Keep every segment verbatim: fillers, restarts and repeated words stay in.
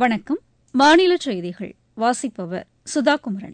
வணக்கம். மாநில செய்திகள் வாசிப்பவர் சுதா குமரன்.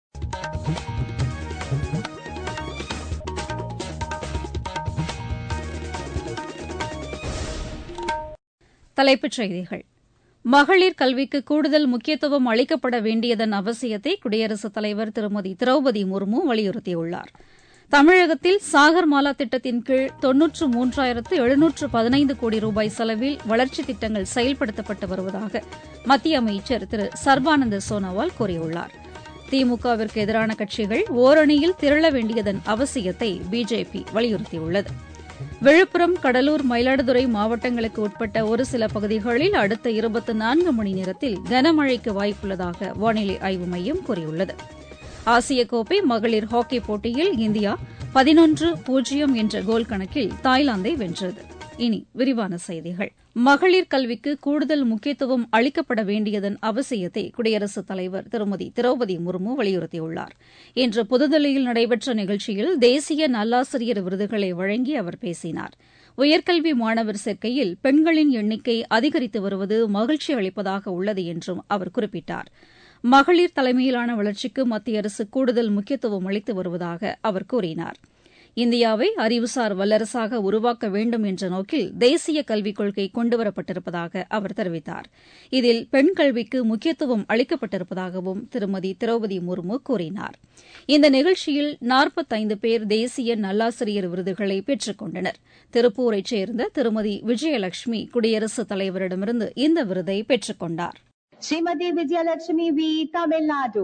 தலைப்புச் செய்திகள். மகளிர் கல்விக்கு கூடுதல் முக்கியத்துவம் அளிக்கப்பட வேண்டியதன் அவசியத்தை குடியரசுத் தலைவர் திருமதி திரௌபதி முர்மு வலியுறுத்தியுள்ளார். தமிழகத்தில் சாகர்மாலா திட்டத்தின் கீழ் தொன்னூற்று மூன்றாயிரத்து எழுநூற்று பதினைந்து கோடி ரூபாய் செலவில் வளர்ச்சித் திட்டங்கள் செயல்படுத்தப்பட்டு வருவதாக மத்திய அமைச்சர் திரு சர்பானந்த சோனோவால் கூறியுள்ளார். திமுகவிற்கு எதிரான கட்சிகள் ஓரணியில் திரள வேண்டியதன் அவசியத்தை பிஜேபி வலியுறுத்தியுள்ளது. விழுப்புரம், கடலூர், மயிலாடுதுறை மாவட்டங்களுக்கு உட்பட்ட ஒரு சில பகுதிகளில் அடுத்த இருபத்தி நான்கு மணி நேரத்தில் கனமழைக்கு வாய்ப்புள்ளதாக வானிலை ஆய்வு மையம் கூறியுள்ளது. ஆசிய கோப்பை மகளிர் ஹாக்கி போட்டியில் இந்தியா பதினொன்று பூஜ்ஜியம் என்ற கோல் கணக்கில் தாய்லாந்தை வென்றது. இனி விரிவான செய்திகள். மகளிர் கல்விக்கு கூடுதல் முக்கியத்துவம் அளிக்கப்பட வேண்டியதன் அவசியத்தை குடியரசுத் தலைவர் திருமதி திரௌபதி முர்மு வலியுறுத்தியுள்ளார். இன்று புதுதில்லியில் நடைபெற்ற நிகழ்ச்சியில் தேசிய நல்லாசிரியர் விருதுகளை வழங்கி அவர் பேசினார். உயர்கல்வி மாணவர் சேர்க்கையில் பெண்களின் எண்ணிக்கை அதிகரித்து வருவது மகிழ்ச்சி அளிப்பதாக உள்ளது என்றும் அவர் குறிப்பிட்டார். மகளிர் தலைமையிலான வளர்ச்சிக்கு மத்திய அரசு கூடுதல் முக்கியத்துவம் அளித்து வருவதாக அவர் கூறினார். இந்தியாவை அறிவுசார் வல்லரசாக உருவாக்க வேண்டும் என்ற நோக்கில் தேசிய கல்விக் கொள்கை கொண்டுவரப்பட்டிருப்பதாக அவர் தெரிவித்தார். இதில் பெண் கல்விக்கு முக்கியத்துவம் அளிக்கப்பட்டிருப்பதாகவும் திருமதி திரௌபதி முர்மு கூறினார். இந்த நிகழ்ச்சியில் நாற்பத்தைந்து பேர் தேசிய நல்லாசிரியர் விருதுகளை பெற்றுக் கொண்டனர். திருப்பூரைச் சேர்ந்த திருமதி விஜயலட்சுமி குடியரசுத் தலைவரிடமிருந்து இந்த விருதை பெற்றுக் கொண்டார். ஸ்ரீமதி விஜயலட்சுமி வி, தமிழ்நாடு.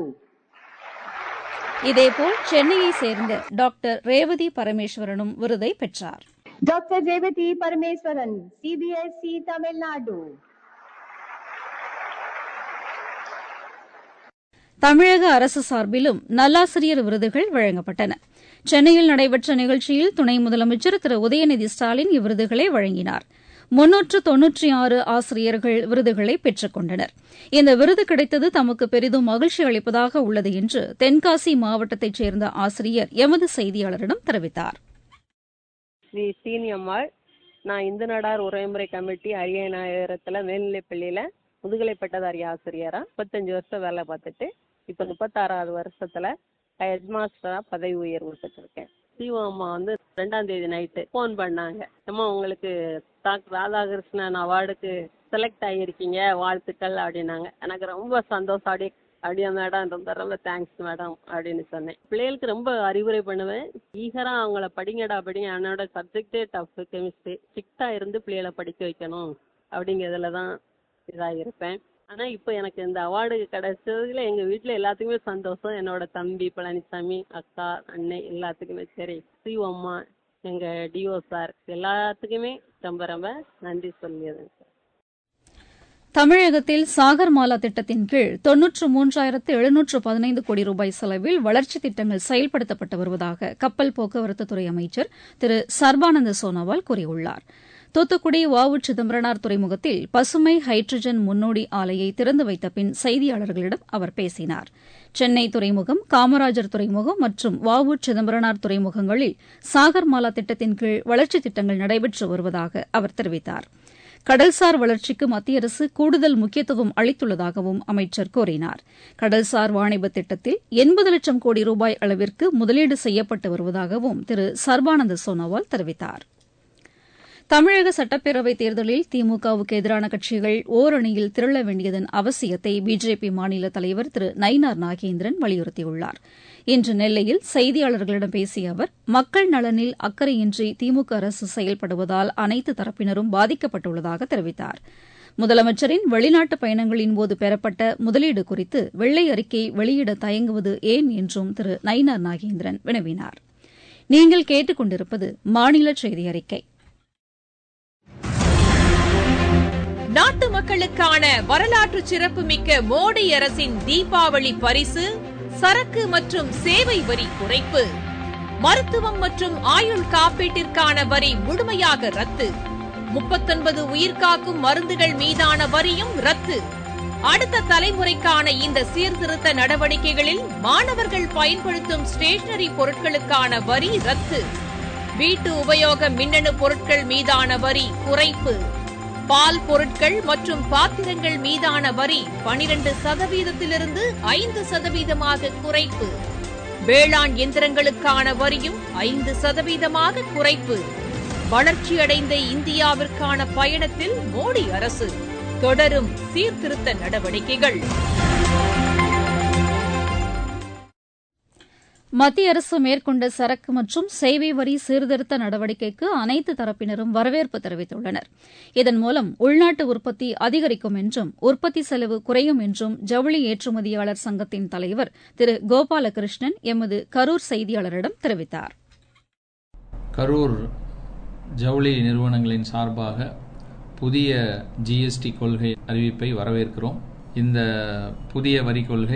இதேபோல் சென்னையைச் சேர்ந்த டாக்டர் ரேவதி பரமேஸ்வரனும் விருதை பெற்றார். Doctor Revathi Parameswaran, CBSE, Tamil Nadu. தமிழக அரசு சார்பிலும் நல்லாசிரியர் விருதுகள் வழங்கப்பட்டன. சென்னையில் நடைபெற்ற நிகழ்ச்சியில் துணை முதலமைச்சர் திரு உதயநிதி ஸ்டாலின் இவ்விருதுகளை வழங்கினார். முன்னூற்று தொன்னூற்றி ஆறு ஆசிரியர்கள் விருதுகளை பெற்றுக் கொண்டனர். இந்த விருது கிடைத்தது தமக்கு பெரிதும் மகிழ்ச்சி அளிப்பதாக உள்ளது என்று தென்காசி மாவட்டத்தைச் சேர்ந்த ஆசிரியர் எமது செய்தியாளரிடம் தெரிவித்தார். ஸ்ரீ சீனியம்மாள், நான் இந்து நாடார் உரைமுறை கமிட்டி அரியநாயகரத்துல மேல்நிலைப் பள்ளியில முதுகலை பட்டதாரி ஆசிரியரா முப்பத்தஞ்சு வருஷம் வேலை பார்த்துட்டு இப்ப முப்பத்தாறாவது வருஷத்துல ஹெட் மாஸ்டரா பதவி உயர்வு பெற்றிருக்கேன். சிஓ அம்மா வந்து ரெண்டாம் தேதி நைட்டு போன் பண்ணாங்க. அம்மா, உங்களுக்கு டாக்டர் ராதாகிருஷ்ணன் அவார்டுக்கு செலக்ட் ஆகியிருக்கீங்க, வாழ்த்துக்கள் அப்படின்னாங்க. எனக்கு ரொம்ப சந்தோஷம். அப்படியே அப்படியே மேடம் ரொம்ப ரொம்ப தேங்க்ஸ் மேடம் அப்படின்னு சொன்னேன். பிள்ளைகளுக்கு ரொம்ப அறிவுரை பண்ணுவேன். ஈகரா அவங்கள படிங்கடா படிங்க, என்னோட சப்ஜெக்டே டஃப் கெமிஸ்ட்ரி, ஸ்ட்ரிக்டா இருந்து பிள்ளைகளை படிக்க வைக்கணும் அப்படிங்கிறதுல தான் இதாக இருப்பேன். ஆனா இப்போ எனக்கு இந்த அவார்டு கிடைச்சதுல எங்க வீட்டுல எல்லாத்துக்குமே சந்தோஷம். என்னோட தம்பி பழனிசாமி, அக்கா, அண்ணே எல்லாத்துக்குமே சரி, ஸ்ரீ அம்மா, எங்க டிஓ சார் எல்லாத்துக்குமே ரொம்ப ரொம்ப நன்றி சொல்லியது. தமிழகத்தில் சாகர்மாலா திட்டத்தின் கீழ் தொன்னூற்று மூன்றாயிரத்து எழுநூற்று பதினைந்து கோடி ரூபாய் செலவில் வளர்ச்சித் திட்டங்கள் செயல்படுத்தப்பட்டு வருவதாக கப்பல் போக்குவரத்துத்துறை அமைச்சர் திரு சர்பானந்த சோனோவால் கூறியுள்ளார். தூத்துக்குடி வ உ சிதம்பரனார் துறைமுகத்தில் பசுமை ஹைட்ரஜன் முன்னோடி ஆலையை திறந்து வைத்த பின் செய்தியாளர்களிடம் அவர் பேசினார். சென்னை துறைமுகம், காமராஜர் துறைமுகம் மற்றும் வ உ சிதம்பரனார் துறைமுகங்களில் சாகர்மாலா திட்டத்தின் கீழ் வளர்ச்சித் திட்டங்கள் நடைபெற்று வருவதாக அவர் தெரிவித்தார். கடல்சார் வளர்ச்சிக்கு மத்திய அரசு கூடுதல் முக்கியத்துவம் அளித்துள்ளதாகவும் அமைச்சர் கூறினார். கடல்சார் வாணிப திட்டத்தில் எண்பது லட்சம் கோடி ரூபாய் அளவிற்கு முதலீடு செய்யப்பட்டு வருவதாகவும் திரு சர்பானந்த சோனோவால் தெரிவித்தார். தமிழக சட்டப்பேரவைத் தேர்தலில் திமுகவுக்கு எதிரான கட்சிகள் ஓரணியில் திரள வேண்டியதன் அவசியத்தை பிஜேபி மாநில தலைவர் திரு நயினார் நாகேந்திரன் வலியுறுத்தியுள்ளார். இன்று நெல்லையில் செய்தியாளர்களிடம் பேசிய அவர், மக்கள் நலனில் அக்கறையின்றி திமுக அரசு செயல்படுவதால் அனைத்து தரப்பினரும் பாதிக்கப்பட்டுள்ளதாக தெரிவித்தார். முதலமைச்சரின் வெளிநாட்டு பயணங்களின்போது பெறப்பட்ட முதலீடு குறித்து வெள்ளை அறிக்கை வெளியிட தயங்குவது ஏன் என்றும் திரு நயினார் நாகேந்திரன் வினவினார். நீங்கள் கேட்டுக் கொண்டிருப்பது மாநில செய்தி அறிக்கை. நாட்டு மக்களுக்கான வரலாற்று சிறப்புமிக்க மோடி அரசின் தீபாவளி பரிசு சரக்கு மற்றும் சேவை வரி குறைப்பு. மருத்துவம் மற்றும் ஆயுள் காப்பீட்டிற்கான வரி முழுமையாக ரத்து. முப்பத்தொன்பது உயிர்காக்கும் மருந்துகள் மீதான வரியும் ரத்து. அடுத்த தலைமுறைக்கான இந்த சீர்திருத்த நடவடிக்கைகளில் மாணவர்கள் பயன்படுத்தும் ஸ்டேஷனரி பொருட்களுக்கான வரி ரத்து. வீட்டு உபயோக மின்னணு பொருட்கள் மீதான வரி குறைப்பு. பால் பொருட்கள் மற்றும் பாத்திரங்கள் மீதான வரி பனிரண்டு சதவீதத்திலிருந்து ஐந்து சதவீதமாக குறைப்பு. வேளாண் இயந்திரங்களுக்கான வரியும் ஐந்து சதவீதமாக குறைப்பு. வளர்ச்சியடைந்த இந்தியாவிற்கான பயணத்தில் மோடி அரசு தொடரும் சீர்திருத்த நடவடிக்கைகள். மத்திய அரசு மேற்கொண்ட சரக்கு மற்றும் சேவை வரி சீர்திருத்த நடவடிக்கைக்கு அனைத்து தரப்பினரும் வரவேற்பு தெரிவித்துள்ளனர். இதன் மூலம் உள்நாட்டு உற்பத்தி அதிகரிக்கும் என்றும் உற்பத்தி செலவு குறையும் என்றும் ஜவுளி ஏற்றுமதியாளர் சங்கத்தின் தலைவர் திரு கோபாலகிருஷ்ணன் எமது கரூர் செய்தியாளரிடம் தெரிவித்தார். கரூர் ஜவுளி நிறுவனங்களின் சார்பாக புதிய ஜிஎஸ்டி கொள்கை அறிவிப்பை வரவேற்கிறோம். இந்த புதிய வரி கொள்கை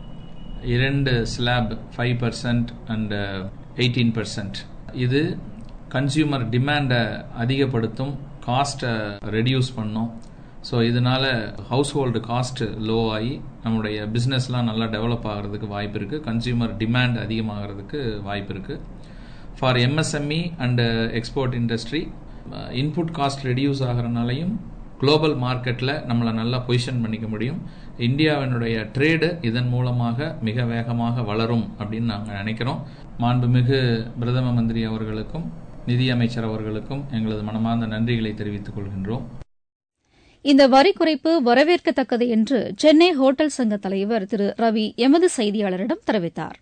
இரண்டு slab five percent and eighteen percent இது கன்சியூமர் டிமாண்டை அதிகப்படுத்தும், காஸ்ட்டை ரெடியூஸ் பண்ணும். ஸோ இதனால் ஹவுஸ் ஹோல்டு காஸ்ட் லோ ஆகி நம்முடைய பிஸ்னஸ்லாம் நல்லா டெவலப் ஆகிறதுக்கு வாய்ப்பு இருக்குது. கன்சியூமர் டிமாண்ட் அதிகமாகிறதுக்கு வாய்ப்பு இருக்குது. For MSME and export industry input cost reduce ஆகிறனாலையும் குளோபல் மார்க்கெட்டில் நம்மளை நல்லா பொசிஷன் பண்ணிக்க முடியும். இந்தியாவினுடைய ட்ரேடு இதன் மூலமாக மிக வேகமாக வளரும் அப்படின்னு நாங்கள் நினைக்கிறோம். மாண்புமிகு பிரதம மந்திரி அவர்களுக்கும் நிதியமைச்சர் அவர்களுக்கும் எங்களது மனமார்ந்த நன்றிகளை தெரிவித்துக் கொள்கின்றோம். இந்த வரி குறைப்பு வரவேற்கத்தக்கது என்று சென்னை ஹோட்டல் சங்க தலைவர் திரு ரவி எமது செய்தியாளரிடம் தெரிவித்தார்.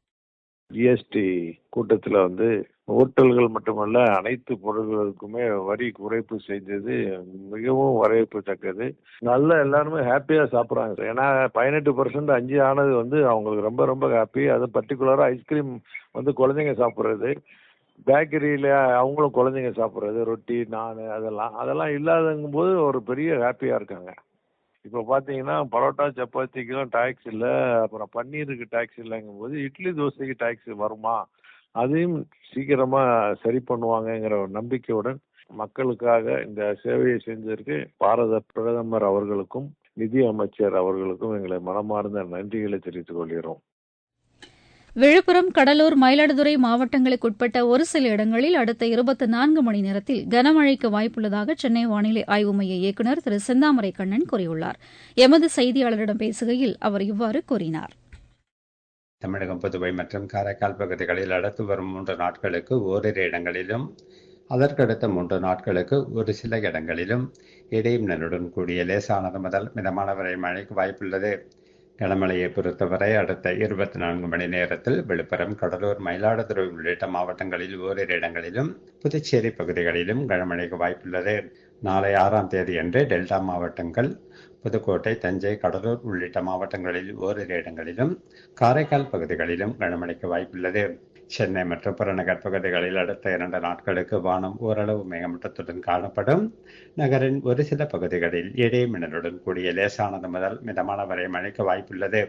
ஜிஎஸ்டி கூட்டத்தில் வந்து ஹோட்டல்கள் மட்டுமல்ல அனைத்து பொருட்களுக்குமே வரி குறைப்பு செஞ்சது மிகவும் வரவேற்கத்தக்கது. நல்ல எல்லாருமே ஹாப்பியாக சாப்பிட்றாங்க. ஏன்னா பதினெட்டு பர்சன்ட் அஞ்சு ஆனது வந்து அவங்களுக்கு ரொம்ப ரொம்ப ஹாப்பி. அது பர்டிகுலராக ஐஸ்கிரீம் வந்து குழந்தைங்க சாப்பிட்றது, பேக்கரியில் அவங்களும் குழந்தைங்க சாப்பிட்றது, ரொட்டி நான் அதெல்லாம் அதெல்லாம் இல்லாதங்கும் போது ஒரு பெரிய ஹாப்பியாக இருக்காங்க. இப்போ பார்த்தீங்கன்னா பரோட்டா சப்பாத்திக்கெல்லாம் டேக்ஸ் இல்லை, அப்புறம் பன்னீருக்கு டேக்ஸ் இல்லைங்கும் போது இட்லி தோசைக்கு டேக்ஸ் வருமா, அதையும் சீக்கிரமாக சரி பண்ணுவாங்கங்கிற ஒரு நம்பிக்கையுடன் மக்களுக்காக இந்த சேவையை செஞ்சதற்கு பாரத பிரதமர் அவர்களுக்கும் நிதி அமைச்சர் அவர்களுக்கும் எங்களை மனமார்ந்த நன்றிகளை தெரிவித்துக் கொள்கிறோம். விழுப்புரம், கடலூர், மயிலாடுதுறை மாவட்டங்களுக்கு உட்பட்ட ஒரு சில இடங்களில் அடுத்த இருபத்தி நான்கு மணி நேரத்தில் கனமழைக்கு வாய்ப்புள்ளதாக சென்னை வானிலை ஆய்வு மைய இயக்குநர் திரு செந்தாமரை கண்ணன் கூறியுள்ளார். எமது செய்தியாளரிடம் பேசுகையில் அவர் இவ்வாறு கூறினார். தமிழகம், புதுவை மற்றும் காரைக்கால் பகுதிகளில் அடுத்து வரும் மூன்று நாட்களுக்கு ஓரிரு இடங்களிலும் அதற்கடுத்த மூன்று நாட்களுக்கு ஒரு சில இடங்களிலும் இடைமின்னலுடன் கூடிய லேசானது முதல் மிதமான வரை மழைக்கு வாய்ப்புள்ளது. கனமழையை பொறுத்தவரை அடுத்த இருபத்தி நான்கு மணி நேரத்தில் விழுப்புரம், கடலூர், மயிலாடுதுறை உள்ளிட்ட மாவட்டங்களில் ஓரிரு இடங்களிலும் புதுச்சேரி பகுதிகளிலும் கனமழைக்கு வாய்ப்புள்ளது. நாளை ஆறாம் தேதி அன்று டெல்டா மாவட்டங்கள், புதுக்கோட்டை, தஞ்சை, கடலூர் உள்ளிட்ட மாவட்டங்களில் ஓரிரு இடங்களிலும் காரைக்கால் பகுதிகளிலும் கனமழைக்கு வாய்ப்புள்ளது. சென்னை மற்றும் புறநகர் பகுதிகளில் அடுத்த இரண்டு நாட்களுக்கு வானம் ஓரளவு மேகமூட்டத்துடன் காணப்படும். நகரின் ஒரு சில பகுதிகளில் இடைமின்னலுடன் கூடிய லேசானது முதல் மிதமான வரை மழைக்கு வாய்ப்புள்ளது.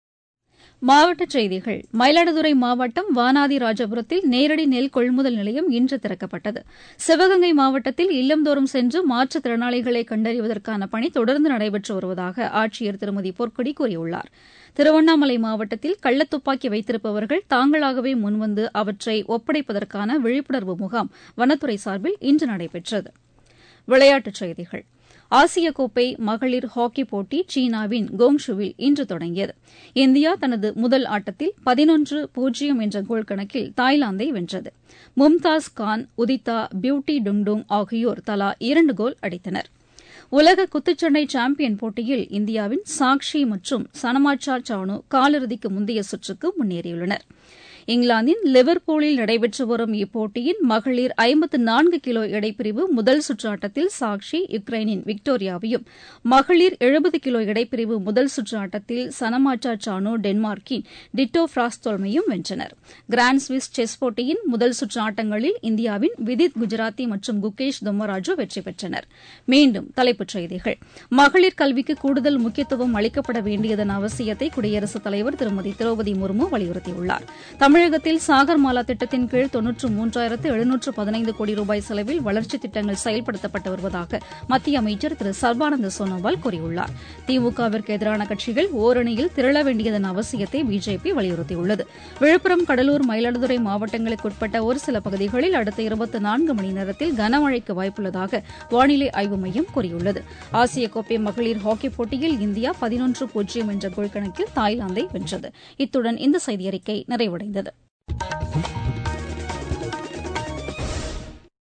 மாவட்டச் செய்திகள். மயிலாடுதுறை மாவட்டம் வானாதி ராஜபுரத்தில் நேரடி நெல் கொள்முதல் நிலையம் இன்று திறக்கப்பட்டது. சிவகங்கை மாவட்டத்தில் இல்லந்தோறும் சென்று மாற்றுத்திறனாளிகளை கண்டறிவதற்கான பணி தொடர்ந்து நடைபெற்று வருவதாக ஆட்சியர் திருமதி பொற்கொடி கூறியுள்ளார். திருவண்ணாமலை மாவட்டத்தில் கள்ளத்துப்பாக்கி வைத்திருப்பவர்கள் தாங்களாகவே முன்வந்து அவற்றை ஒப்படைப்பதற்கான விழிப்புணர்வு முகாம் வனத்துறை சார்பில் இன்று நடைபெற்றது. விளையாட்டுச் செய்திகள். ஆசிய கோப்பை மகளிர் ஹாக்கி போட்டி சீனாவின் கோங்ஷுவில் இன்று தொடங்கியது. இந்தியா தனது முதல் ஆட்டத்தில் பதினொன்று பூஜ்ஜியம் என்ற கோல் கணக்கில் தாய்லாந்தை வென்றது. மும்தாஸ் கான், உதித்தா, பியூட்டி டுங்டுங் ஆகியோர் தலா இரண்டு கோல் அடித்தனர். உலக குத்துச்சண்டை சாம்பியன் போட்டியில் இந்தியாவின் சாக்ஷி மற்றும் சனமாச்சா சானு காலிறுதிக்கு முந்தைய சுற்றுக்கு முன்னேறியுள்ளனர். இங்கிலாந்தின் லிவர்பூலில் நடைபெற்று வரும் இப்போட்டியின் மகளிர் ஐம்பத்து நான்கு கிலோ எடைப்பிரிவு முதல் சுற்று ஆட்டத்தில் சாக்ஷி யுக்ரைனின் விக்டோரியாவையும், மகளிர் எழுபது கிலோ எடைப்பிரிவு முதல் சுற்று ஆட்டத்தில் சனமாச்சா சானு டென்மார்க்கின் டிட்டோ ஃபிராஸ்தோல்மையும் வென்றனர். கிராண்ட் ஸ்விஸ் செஸ் போட்டியின் முதல் சுற்று ஆட்டங்களில் இந்தியாவின் விதித் குஜராத்தி மற்றும் குகேஷ் தும்மராஜு வெற்றி பெற்றனர். மீண்டும் தலைப்புச் செய்திகள். மகளிர் கல்விக்கு கூடுதல் முக்கியத்துவம் அளிக்கப்பட வேண்டியதன் அவசியத்தை குடியரசுத் தலைவர் திருமதி திரௌபதி முர்மு வலியுறுத்தியுள்ளார். தமிழக தமிழகத்தில் சாகர்மாலா திட்டத்தின் கீழ் தொன்னூற்று மூன்றாயிரத்து எழுநூற்று பதினைந்து கோடி ரூபாய் செலவில் வளர்ச்சித் திட்டங்கள் செயல்படுத்தப்பட்டு வருவதாக மத்திய அமைச்சர் திரு சர்பானந்த சோனோவால் கூறியுள்ளார். திமுகவிற்கு எதிரான கட்சிகள் ஓரணியில் திரள வேண்டியதன் அவசியத்தை பிஜேபி வலியுறுத்தியுள்ளது. விழுப்புரம், கடலூர், மயிலாடுதுறை மாவட்டங்களுக்குட்பட்ட ஒரு சில பகுதிகளில் அடுத்த இருபத்தி நான்கு மணி நேரத்தில் கனமழைக்கு வாய்ப்புள்ளதாக வானிலை ஆய்வு மையம் கூறியுள்ளது. ஆசிய கோப்பை மகளிர் ஹாக்கிப் போட்டியில் இந்தியா பதினொன்று பூஜ்ஜியம் என்ற கோல் கணக்கில் தாய்லாந்தை வென்றது. இத்துடன் இந்த செய்தியறிக்கை நிறைவடைந்தது.